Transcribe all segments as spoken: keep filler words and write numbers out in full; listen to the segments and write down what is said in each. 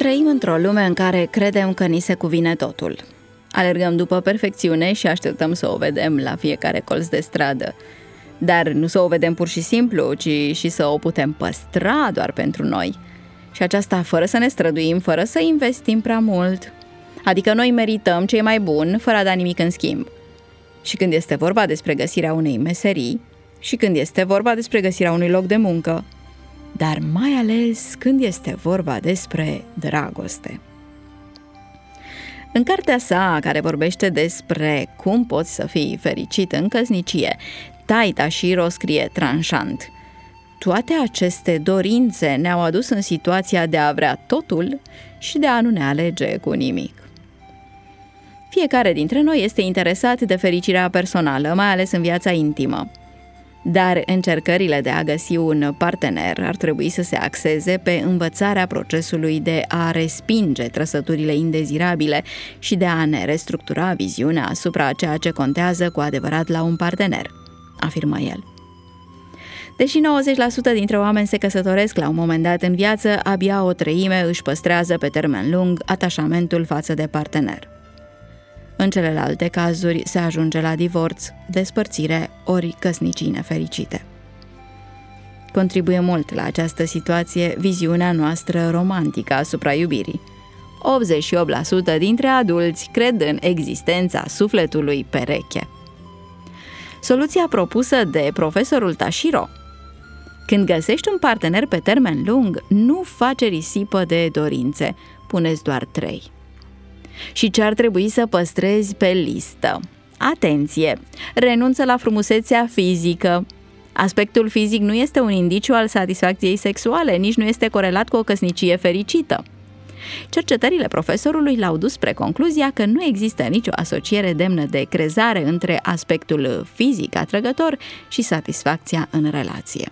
Trăim într-o lume în care credem că ni se cuvine totul. Alergăm după perfecțiune și așteptăm să o vedem la fiecare colț de stradă. Dar nu să o vedem pur și simplu, ci și să o putem păstra doar pentru noi. Și aceasta fără să ne străduim, fără să investim prea mult. Adică noi merităm ce e mai bun, fără a da nimic în schimb. Și când este vorba despre găsirea unei meserii, și când este vorba despre găsirea unui loc de muncă, dar mai ales când este vorba despre dragoste. În cartea sa, care vorbește despre cum poți să fii fericit în căsnicie, Tai Tashiro scrie tranșant: toate aceste dorințe ne-au adus în situația de a vrea totul și de a nu ne alege cu nimic. Fiecare dintre noi este interesat de fericirea personală, mai ales în viața intimă. Dar încercările de a găsi un partener ar trebui să se axeze pe învățarea procesului de a respinge trăsăturile indezirabile și de a ne restructura viziunea asupra ceea ce contează cu adevărat la un partener, afirmă el. Deși nouăzeci la sută dintre oameni se căsătoresc la un moment dat în viață, abia o treime își păstrează pe termen lung atașamentul față de partener. În celelalte cazuri se ajunge la divorț, despărțire ori căsnicii nefericite. Contribuie mult la această situație viziunea noastră romantică asupra iubirii. optzeci și opt la sută dintre adulți cred în existența sufletului pereche. Soluția propusă de profesorul Tashiro: când găsești un partener pe termen lung, nu face risipă de dorințe, puneți doar trei. Și ce ar trebui să păstrezi pe listă? Atenție! Renunță la frumusețea fizică. Aspectul fizic nu este un indiciu al satisfacției sexuale, nici nu este corelat cu o căsnicie fericită. Cercetările profesorului l-au dus spre concluzia că nu există nicio asociere demnă de crezare între aspectul fizic atrăgător și satisfacția în relație.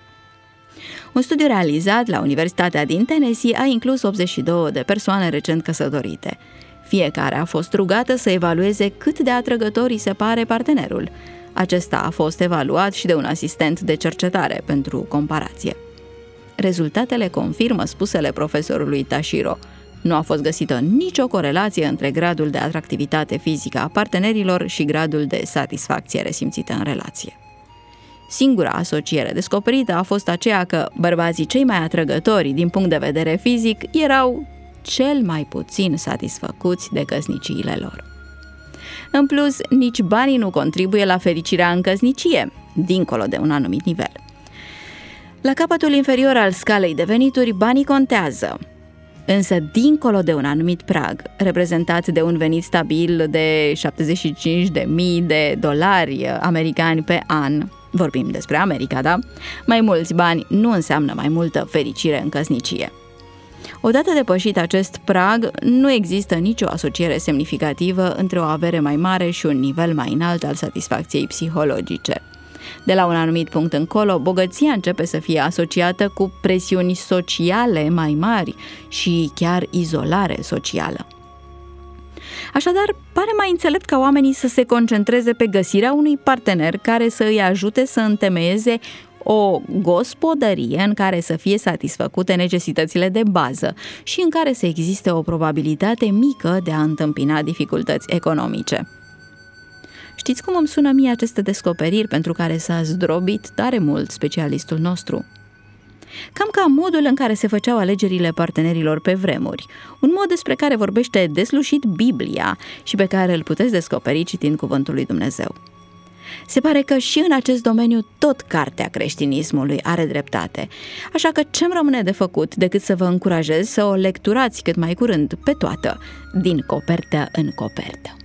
Un studiu realizat la Universitatea din Tennessee a inclus optzeci și două de persoane recent căsătorite. Fiecare a fost rugată să evalueze cât de atrăgător îi se pare partenerul. Acesta a fost evaluat și de un asistent de cercetare pentru comparație. Rezultatele confirmă spusele profesorului Tashiro. Nu a fost găsită nicio corelație între gradul de atractivitate fizică a partenerilor și gradul de satisfacție resimțită în relație. Singura asociere descoperită a fost aceea că bărbații cei mai atrăgători din punct de vedere fizic erau cel mai puțin satisfăcuți de căsniciile lor. În plus, nici banii nu contribuie la fericirea în căsnicie, dincolo de un anumit nivel. La capătul inferior al scalei de venituri, banii contează, însă dincolo de un anumit prag, reprezentat de un venit stabil de șaptezeci și cinci de mii de dolari americani pe an, vorbim despre America, da? Mai mulți bani nu înseamnă mai multă fericire în căsnicie. Odată depășit acest prag, nu există nicio asociere semnificativă între o avere mai mare și un nivel mai înalt al satisfacției psihologice. De la un anumit punct încolo, bogăția începe să fie asociată cu presiuni sociale mai mari și chiar izolare socială. Așadar, pare mai înțelept ca oamenii să se concentreze pe găsirea unui partener care să îi ajute să întemeieze o gospodărie în care să fie satisfăcute necesitățile de bază și în care să existe o probabilitate mică de a întâmpina dificultăți economice. Știți cum îmi sună mie aceste descoperiri pentru care s-a zdrobit tare mult specialistul nostru? Cam ca modul în care se făceau alegerile partenerilor pe vremuri, un mod despre care vorbește deslușit Biblia și pe care îl puteți descoperi citind Cuvântul lui Dumnezeu. Se pare că și în acest domeniu tot cartea creștinismului are dreptate, așa că ce-mi rămâne de făcut decât să vă încurajez să o lecturați cât mai curând pe toată, din copertă în copertă.